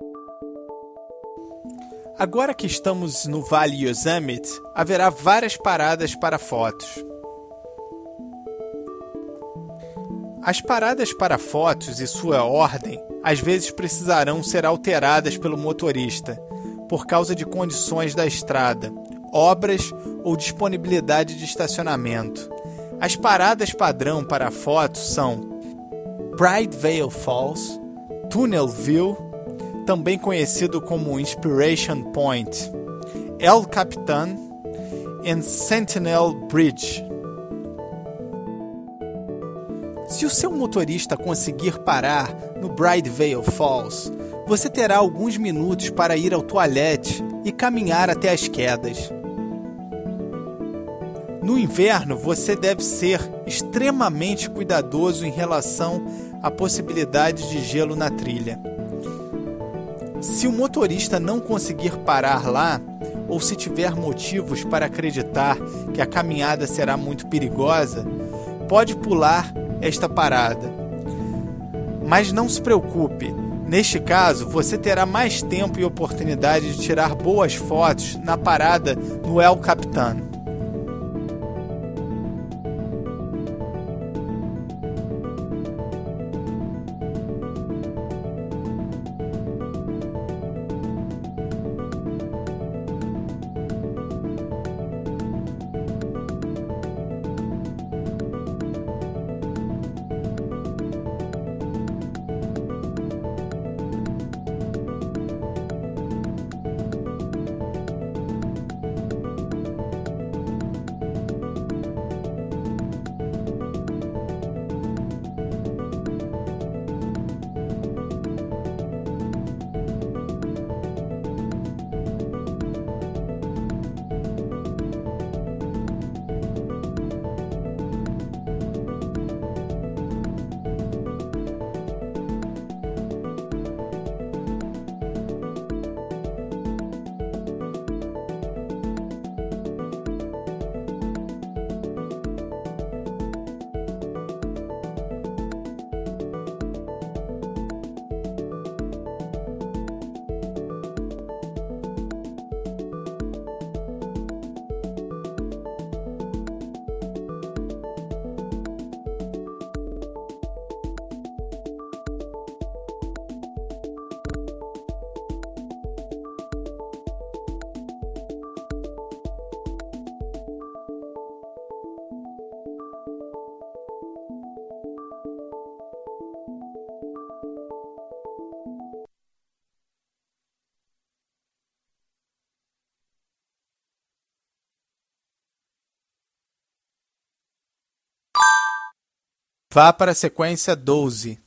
Agora que estamos no Vale Yosemite, haverá várias paradas para fotos. As paradas para fotos e sua ordem às vezes precisarão ser alteradas pelo motorista, por causa de condições da estrada, obras ou disponibilidade de estacionamento. As paradas padrão para fotos são Bright Vale Falls, Tunnel View, também conhecido como Inspiration Point, El Capitan e Sentinel Bridge. Se o seu motorista conseguir parar no Bright Vale Falls, você terá alguns minutos para ir ao toalete e caminhar até as quedas. No inverno, você deve ser extremamente cuidadoso em relação à possibilidade de gelo na trilha. Se o motorista não conseguir parar lá, ou se tiver motivos para acreditar que a caminhada será muito perigosa, pode pular esta parada. Mas não se preocupe, neste caso você terá mais tempo e oportunidade de tirar boas fotos na parada no El Capitan. Vá para a sequência 12.